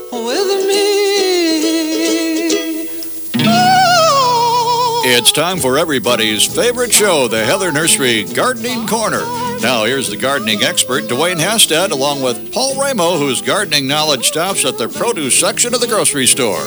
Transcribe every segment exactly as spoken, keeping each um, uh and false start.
with me. Oh. It's time for everybody's favorite show, the Heather Nursery Gardening Corner. Now, here's the gardening expert, Dwayne Hastad, along with Paul Ramo, whose gardening knowledge stops at the produce section of the grocery store.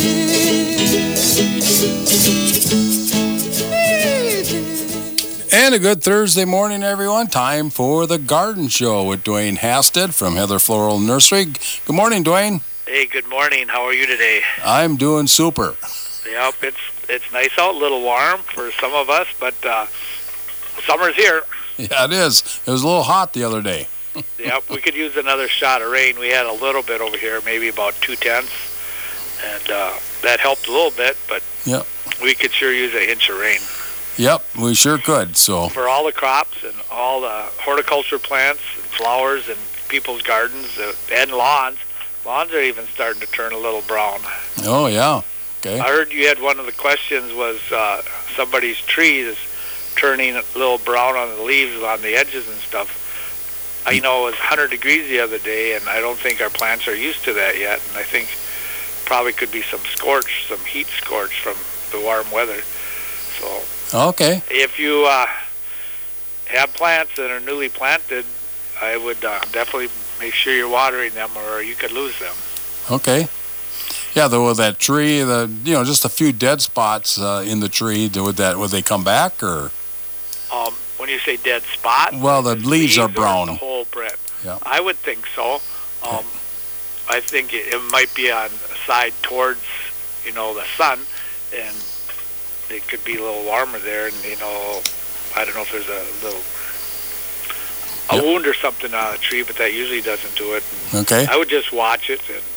And a good Thursday morning, everyone. Time for the Garden Show with Dwayne Hastad from Heather Floral Nursery. Good morning, Dwayne. Hey, good morning. How are you today? I'm doing super. Yep, it's it's nice out, a little warm for some of us, but uh, summer's here. Yeah, it is. It was a little hot the other day. Yep, we could use another shot of rain. We had a little bit over here, maybe about two-tenths, and uh, that helped a little bit, but yep. we could sure use an inch of rain. Yep, we sure could. So for all the crops and all the horticulture plants and flowers and people's gardens uh, and lawns, lawns are even starting to turn a little brown. Oh, yeah. Okay. I heard you had one of the questions was uh, somebody's tree is turning a little brown on the leaves on the edges and stuff. I know it was one hundred degrees the other day, and I don't think our plants are used to that yet, and I think probably could be some scorch, some heat scorch from the warm weather. So okay. If you uh, have plants that are newly planted, I would uh, definitely make sure you're watering them, or you could lose them. Okay. Yeah, though with that tree, the you know just a few dead spots uh, in the tree. Would that would they come back or? Um, when you say dead spot, well, the leaves, leaves are brown. The whole breadth. Yeah. I would think so. Um, I think it, it might be on the side towards you know the sun, and it could be a little warmer there. And you know, I don't know if there's a little a yep. wound or something on the tree, but that usually doesn't do it. And okay. I would just watch it and.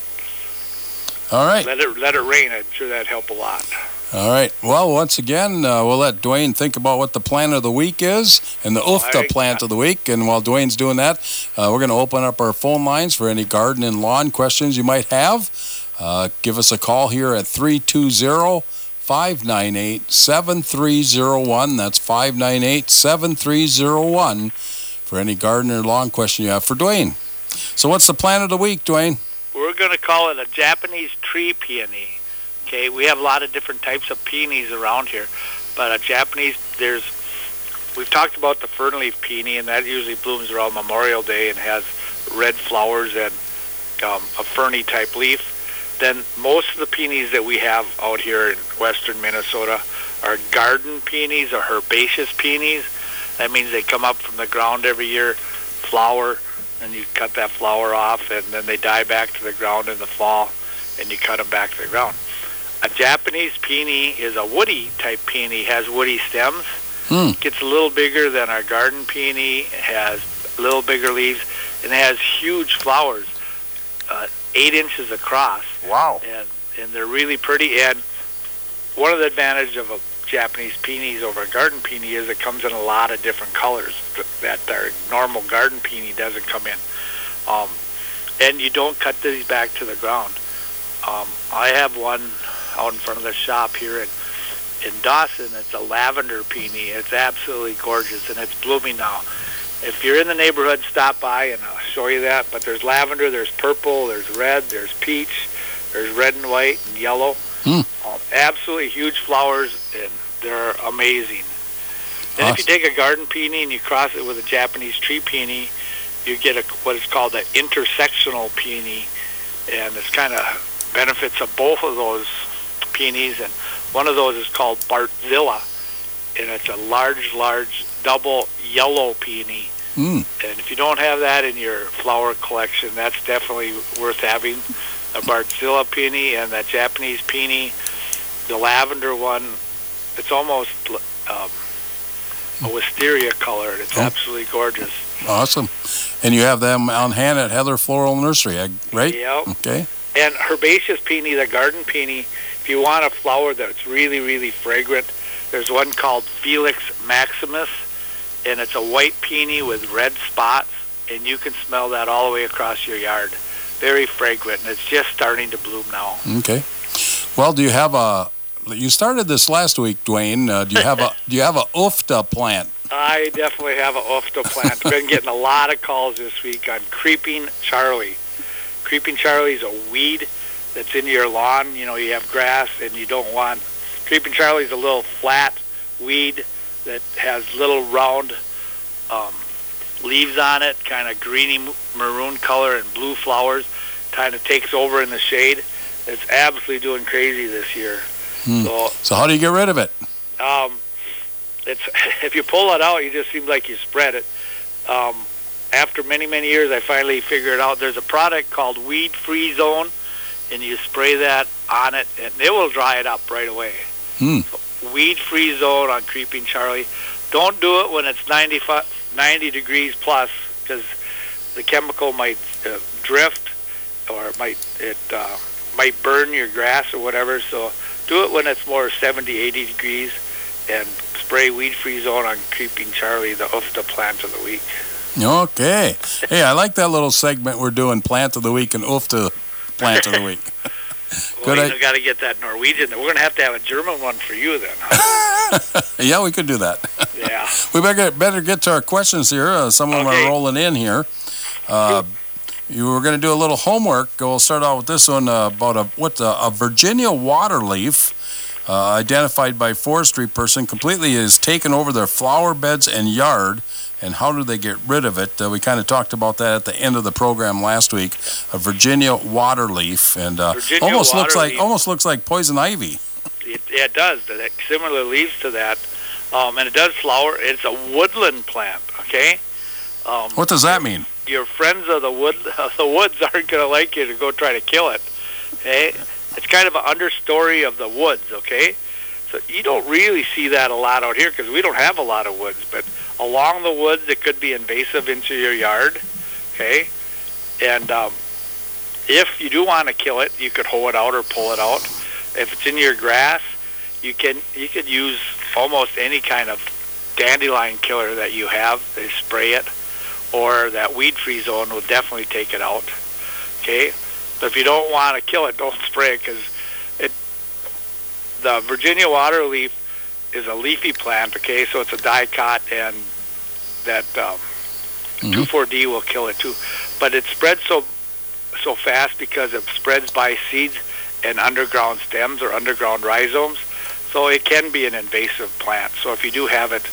All right. Let it let it rain. I'm sure that'd help a lot. All right. Well, once again, uh, we'll let Dwayne think about what the plant of the week is and the ufta right. plant of the week. And while Dwayne's doing that, uh, we're going to open up our phone lines for any garden and lawn questions you might have. Uh, give us a call here at three two zero, five nine eight, seven three zero one. That's five nine eight, seven three zero one for any garden or lawn question you have for Dwayne. So what's the plant of the week, Dwayne? We're going to call it a Japanese tree peony. Okay, we have a lot of different types of peonies around here, but a Japanese, there's, we've talked about the fernleaf peony, and that usually blooms around Memorial Day and has red flowers and um, a ferny type leaf. Then most of the peonies that we have out here in western Minnesota are garden peonies or herbaceous peonies. That means they come up from the ground every year, flower, and you cut that flower off, and then they die back to the ground in the fall, and you cut them back to the ground. A Japanese peony is a woody type peony, has woody stems, mm. gets a little bigger than our garden peony, has a little bigger leaves, and it has huge flowers, uh, eight inches across. Wow. And, and they're really pretty, and one of the advantages of a Japanese peonies over a garden peony is it comes in a lot of different colors that our normal garden peony doesn't come in. Um, and you don't cut these back to the ground. Um, I have one out in front of the shop here in, in Dawson. It's a lavender peony. It's absolutely gorgeous, and it's blooming now. If you're in the neighborhood, stop by, and I'll show you that. But there's lavender, there's purple, there's red, there's peach, there's red and white and yellow. Mm. Um, absolutely huge flowers, and they're amazing. Then Awesome. If you take a garden peony and you cross it with a Japanese tree peony, you get a, what is called an intersectional peony, and it's kind of benefits of both of those peonies. And one of those is called Bartzilla, and it's a large, large double yellow peony. Mm. And if you don't have that in your flower collection, that's definitely worth having. A Bartzilla peony and that Japanese peony, the lavender one, it's almost um, a wisteria color. It's oh. absolutely gorgeous. Awesome. And you have them on hand at Heather Floral Nursery, right? Yep. Okay. And herbaceous peony, the garden peony, if you want a flower that's really, really fragrant, there's one called Felix Maximus, and it's a white peony with red spots, and you can smell that all the way across your yard. Very fragrant, and it's just starting to bloom now. Okay. Well, do you have a? You started this last week, Dwayne. Uh, do you have a? Do you have a ufta plant? I definitely have a ufta plant. Been getting a lot of calls this week on creeping Charlie. Creeping Charlie is a weed that's in your lawn. You know, you have grass and you don't want... Creeping Charlie is a little flat weed that has little round um, leaves on it, kind of greeny maroon color and blue flowers, kind of takes over in the shade. It's absolutely doing crazy this year. Hmm. So, so how do you get rid of it? Um, it's if you pull it out, you just seem like you spread it. Um, after many, many years, I finally figured out there's a product called Weed Free Zone, and you spray that on it, and it will dry it up right away. Hmm. Weed Free Zone on Creeping Charlie. Don't do it when it's ninety degrees plus, because the chemical might uh, drift, or it might it uh, might burn your grass or whatever. So do it when it's more seventy, eighty degrees, and spray Weed Free Zone on Creeping Charlie, the U F T A plant of the week. Okay. Hey, I like that little segment we're doing, Plant of the Week and U F T A Plant of the Week. Well, Good, you got to get that Norwegian. We're going to have to have a German one for you then, huh? Yeah, we could do that. Yeah. We better get, better get to our questions here. Uh, some of them Okay. are rolling in here. Uh, you were going to do a little homework. We'll start out with this one uh, about a what uh, a Virginia water leaf uh, identified by forestry person completely has taken over their flower beds and yard. And how do they get rid of it? Uh, we kind of talked about that at the end of the program last week. A Virginia water leaf, and uh, Virginia almost looks like waterleaf. almost looks like poison ivy. It, yeah, it does. It similar leaves to that, um, and it does flower. It's a woodland plant. Okay. Um, What does that mean? Your friends of the wood, of the woods, aren't going to like you to go try to kill it. Okay. It's kind of an understory of the woods. Okay. So you don't really see that a lot out here because we don't have a lot of woods, but along the woods, it could be invasive into your yard, okay? And um, if you do want to kill it, you could hoe it out or pull it out. If it's in your grass, you can you could use almost any kind of dandelion killer that you have. They spray it, or that Weed Free Zone will definitely take it out, okay? But if you don't want to kill it, don't spray it because it. The Virginia water leaf is a leafy plant, okay, so it's a dicot, and that um, Mm-hmm. two four D will kill it too. But it spreads so so fast because it spreads by seeds and underground stems or underground rhizomes, so it can be an invasive plant. So if you do have it,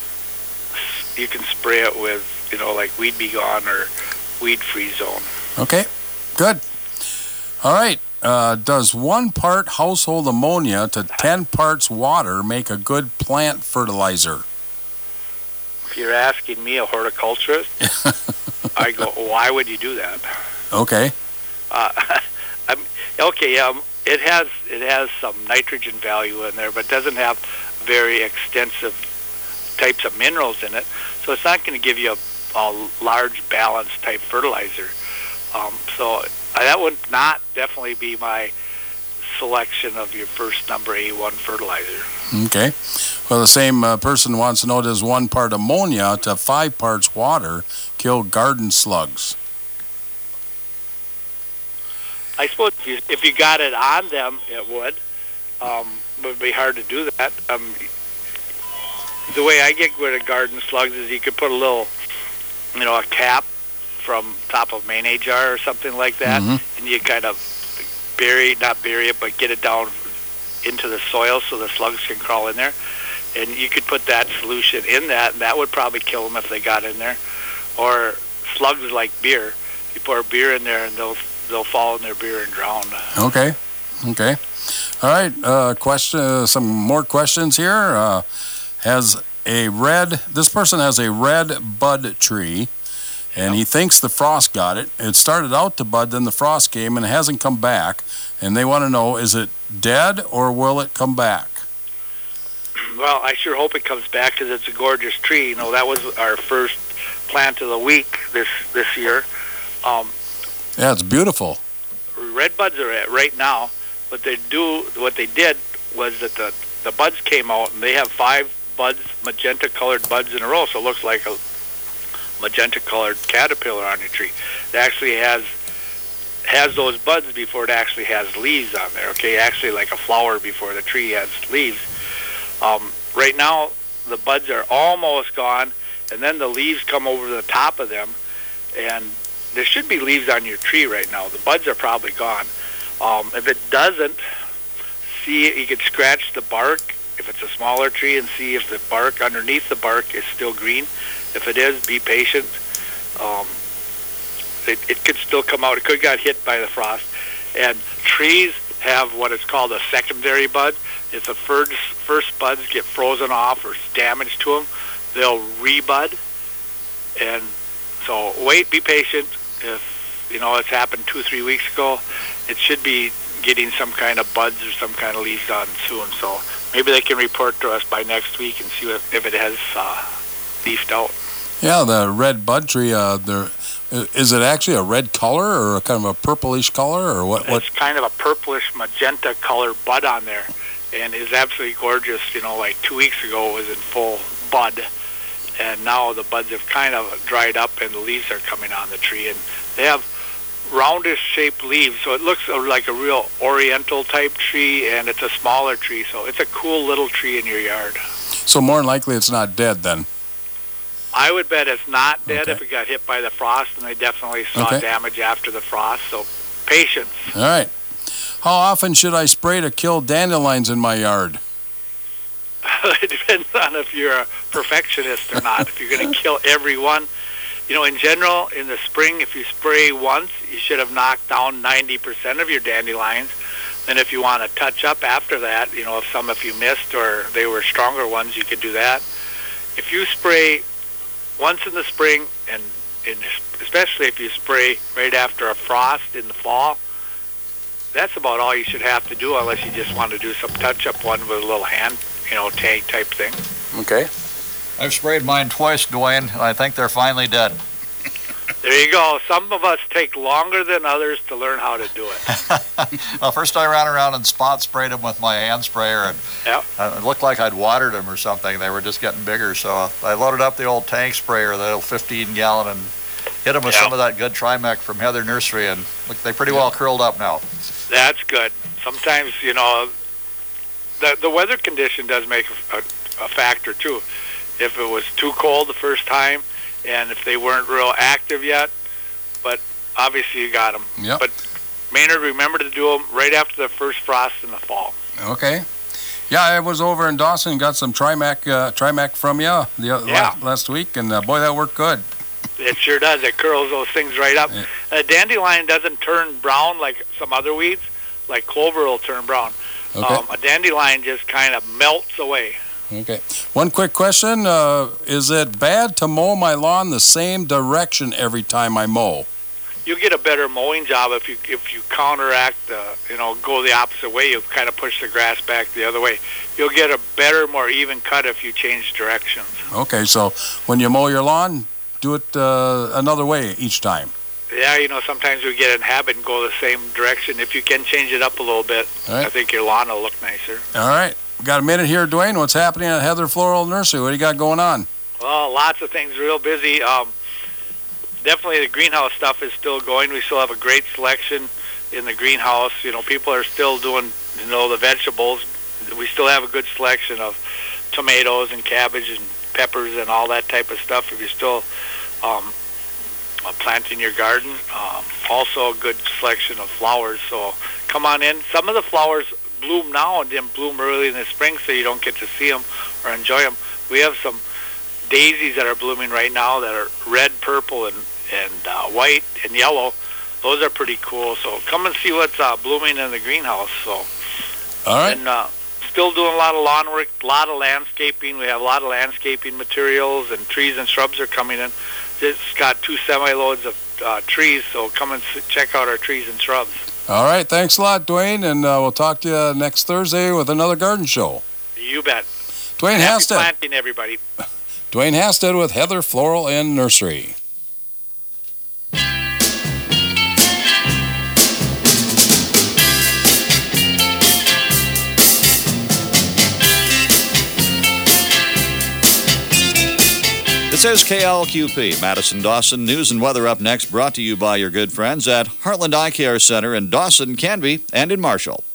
you can spray it with, you know, like Weed Be Gone or Weed Free Zone. Okay, good. All right. Uh, does one part household ammonia to ten parts water make a good plant fertilizer? If you're asking me, a horticulturist, I go, why would you do that? Okay. Uh, I'm, okay, um, it has it has some nitrogen value in there, but doesn't have very extensive types of minerals in it. So it's not going to give you a, a large balanced type fertilizer. Um, so that would not definitely be my selection of your first number A one fertilizer. Okay. Well, the same uh, person wants to know, does one part ammonia to five parts water kill garden slugs? I suppose if you, if you got it on them, it would. Um, it would be hard to do that. Um, the way I get rid of garden slugs is you could put a little, you know, a cap from top of mayonnaise jar or something like that, mm-hmm. and you kind of bury, not bury it, but get it down into the soil so the slugs can crawl in there. And you could put that solution in that, and that would probably kill them if they got in there. Or slugs like beer. You pour beer in there, and they'll they'll fall in their beer and drown. Okay. Okay. All right. Uh, question. Uh, some more questions here. Uh, has a red. This person has a red bud tree, and he thinks the frost got it. It started out to bud, then the frost came, and it hasn't come back. And they want to know: is it dead or will it come back? Well, I sure hope it comes back because it's a gorgeous tree. You know, that was our first plant of the week this this year. Um, yeah, it's beautiful. Red buds are at right now. What they do, what they did was that the the buds came out, and they have five buds, magenta-colored buds in a row. So it looks like a magenta-colored caterpillar on your tree. It actually has has those buds before it actually has leaves on there. Okay, actually like a flower before the tree has leaves. Um, right now, the buds are almost gone, and then the leaves come over the top of them, and there should be leaves on your tree right now. The buds are probably gone. Um, if it doesn't, see, you could scratch the bark if it's a smaller tree and see if the bark underneath the bark is still green. If it is, be patient. Um, it, it could still come out. It could got hit by the frost. And trees have what is called a secondary bud. If the first, first buds get frozen off or damage to them, they'll rebud. And so wait, be patient. If, you know, it's happened two, three weeks ago, it should be getting some kind of buds or some kind of leaves on soon. So maybe they can report to us by next week and see if, if it has uh, leafed out. Yeah, the red bud tree, uh, there, is it actually a red color or a kind of a purplish color? Or what? It's kind of a purplish magenta color bud on there, and is absolutely gorgeous. You know, like two weeks ago it was in full bud, and now the buds have kind of dried up and the leaves are coming on the tree, and they have roundish shaped leaves, so it looks like a real oriental type tree, and it's a smaller tree, so it's a cool little tree in your yard. So more than likely it's not dead then? I would bet it's not dead. Okay. If it got hit by the frost, and they definitely saw Okay. damage after the frost, so patience. All right. How often should I spray to kill dandelions in my yard? It depends on if you're a perfectionist or not. If you're going to kill every one, you know, in general, in the spring, if you spray once, you should have knocked down ninety percent of your dandelions. Then if you want to touch up after that, you know, if some if you missed or they were stronger ones, you could do that. If you spray once in the spring, and, and especially if you spray right after a frost in the fall, that's about all you should have to do, unless you just want to do some touch-up one with a little hand, you know, tag type thing. Okay. I've sprayed mine twice, Dwayne, and I think they're finally dead. There you go. Some of us take longer than others to learn how to do it. Well, first I ran around and spot sprayed them with my hand sprayer, and Yep. it looked like I'd watered them or something. They were just getting bigger, so I loaded up the old tank sprayer, the old fifteen gallon, and hit them with Yep. some of that good Trimec from Heather Nursery, and look, they pretty well curled up now. That's good. Sometimes, you know, the the weather condition does make a, a factor too. If it was too cold the first time, and if they weren't real active yet, but obviously you got them. Yep. But Maynard, remember to do them right after the first frost in the fall. Okay. Yeah, I was over in Dawson, got some Trimec, uh, Trimec from you the, uh, Yeah. last, last week, and uh, boy, that worked good. It sure does. It curls those things right up. Yeah. And a dandelion doesn't turn brown like some other weeds, like clover will turn brown. Okay. Um, a dandelion just kind of melts away. Okay. One quick question. Uh, is it bad to mow my lawn the same direction every time I mow? You get a better mowing job if you if you counteract, uh, you know, go the opposite way. You kind of push the grass back the other way. You'll get a better, more even cut if you change directions. Okay, so when you mow your lawn, do it uh, another way each time. Yeah, you know, sometimes we get in habit and go the same direction. If you can change it up a little bit, All right. I think your lawn will look nicer. All right. We got a minute here, Dwayne. What's happening at Heather Floral Nursery? What do you got going on? Well, lots of things, real busy. Um, definitely the greenhouse stuff is still going. We still have a great selection in the greenhouse. You know, people are still doing, you know, the vegetables. We still have a good selection of tomatoes and cabbage and peppers and all that type of stuff if you're still um, planting your garden. Um, also a good selection of flowers. So come on in. Some of the flowers bloom now and didn't bloom early in the spring, so you don't get to see them or enjoy them. We have some daisies that are blooming right now that are red, purple, and, and uh, white and yellow. Those are pretty cool. So come and see what's uh, blooming in the greenhouse. So, All right. And uh, still doing a lot of lawn work, a lot of landscaping. We have a lot of landscaping materials, and trees and shrubs are coming in. It's got two semi-loads of uh, trees, so come and s- check out our trees and shrubs. All right. Thanks a lot, Dwayne, and uh, we'll talk to you next Thursday with another garden show. You bet. Dwayne Happy Hasted. planting, everybody. Dwayne Hasted with Heather Floral and Nursery. This is K L Q P, Madison Dawson. News and weather up next, brought to you by your good friends at Heartland Eye Care Center in Dawson, Canby, and in Marshall.